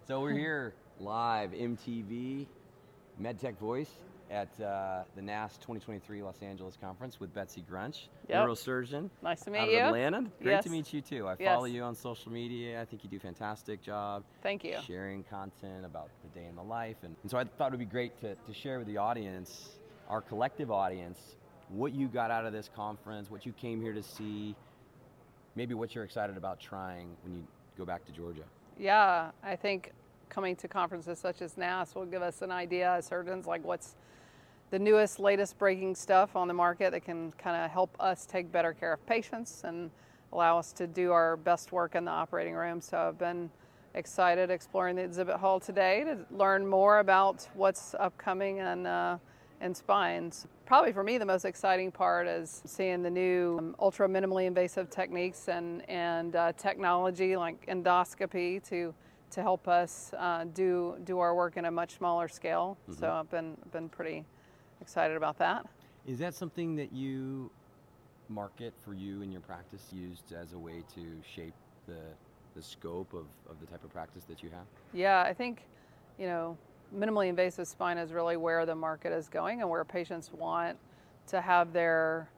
So we're here live, MTV, MedTech Voice at the NASS 2023 Los Angeles Conference with Betsy Grunch, neurosurgeon. Nice to meet out you. Of Atlanta. Great Yes. to meet you too. I Yes. follow you on social media. I think you do a fantastic job. Thank you. Sharing content about the day in the life. And so I thought it would be great to share with the audience, our collective audience, what you got out of this conference, what you came here to see, maybe what you're excited about trying when you go back to Georgia. Yeah, I think coming to conferences such as NASS will give us an idea as surgeons, like what's the newest, latest breaking stuff on the market that can kind of help us take better care of patients and allow us to do our best work in the operating room. So I've been excited exploring the exhibit hall today to learn more about what's upcoming in spines. Probably for me the most exciting part is seeing the new ultra minimally invasive techniques and technology like endoscopy to help us do our work in a much smaller scale. Mm-hmm. So I've been pretty excited about that. Is that something that you market for you in your practice, used as a way to shape the scope of the type of practice that you have? Yeah, I think, minimally invasive spine is really where the market is going and where patients want to have their,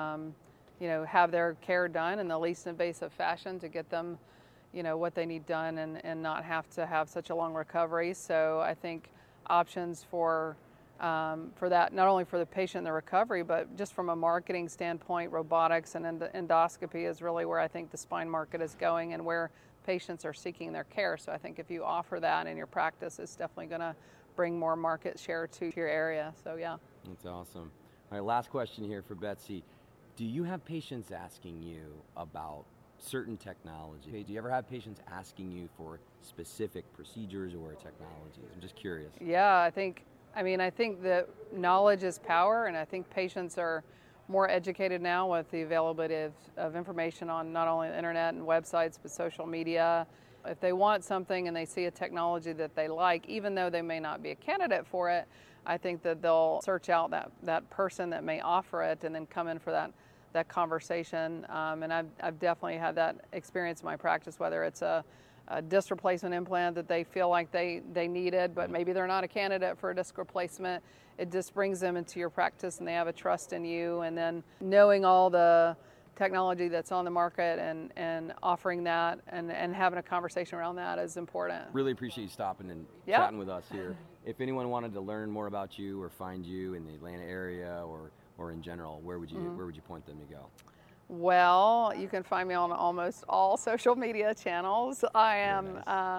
have their care done in the least invasive fashion to get them, what they need done and not have to have such a long recovery. So I think options for that, not only for the patient and the recovery, but just from a marketing standpoint, robotics and endoscopy is really where I think the spine market is going and where patients are seeking their care. So I think if you offer that in your practice, it's definitely going to bring more market share to your area. So yeah. That's awesome. All right, last question here for Betsy. Do you have patients asking you about certain technology? Hey, do you ever have patients asking you for specific procedures or technologies? I'm just curious. Yeah, I think that knowledge is power, and I think patients are more educated now with the availability of information on not only the internet and websites, but social media. If they want something and they see a technology that they like, even though they may not be a candidate for it, I think that they'll search out that person that may offer it and then come in for that conversation. And I've definitely had that experience in my practice, whether it's a disc replacement implant that they feel like they needed, but maybe they're not a candidate for a disc replacement. It just brings them into your practice and they have a trust in you. And then knowing all the technology that's on the market and offering that and having a conversation around that is important. Really appreciate you stopping and chatting with us here. If anyone wanted to learn more about you or find you in the Atlanta area or in general, where would you point them to go? Well, you can find me on almost all social media channels. I am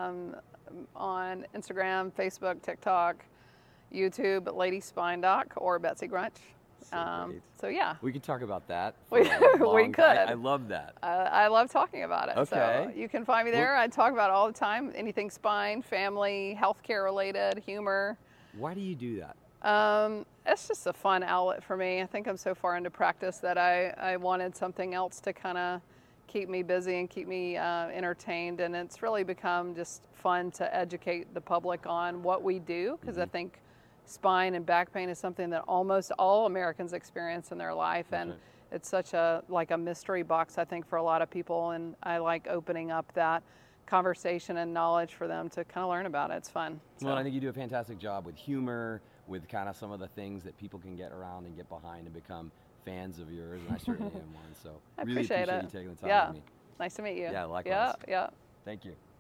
on Instagram, Facebook, TikTok, YouTube, Lady Spine Doc or Betsy Grunch. So yeah. We could talk about that. We could. I love that. I love talking about it. Okay. So you can find me there. I talk about it all the time. Anything spine, family, healthcare related, humor. Why do you do that? It's just a fun outlet for me. I think I'm so far into practice that I wanted something else to kind of keep me busy and keep me entertained. And it's really become just fun to educate the public on what we do, because I think spine and back pain is something that almost all Americans experience in their life. And it's such a mystery box, I think, for a lot of people. And I like opening up that conversation and knowledge for them to kind of learn about it. It's fun. Well, I think you do a fantastic job with humor, with kind of some of the things that people can get around and get behind and become fans of yours, and I certainly am one. So I really appreciate you it. taking the time with me. Nice to meet you. Yeah, likewise. Yeah. Thank you.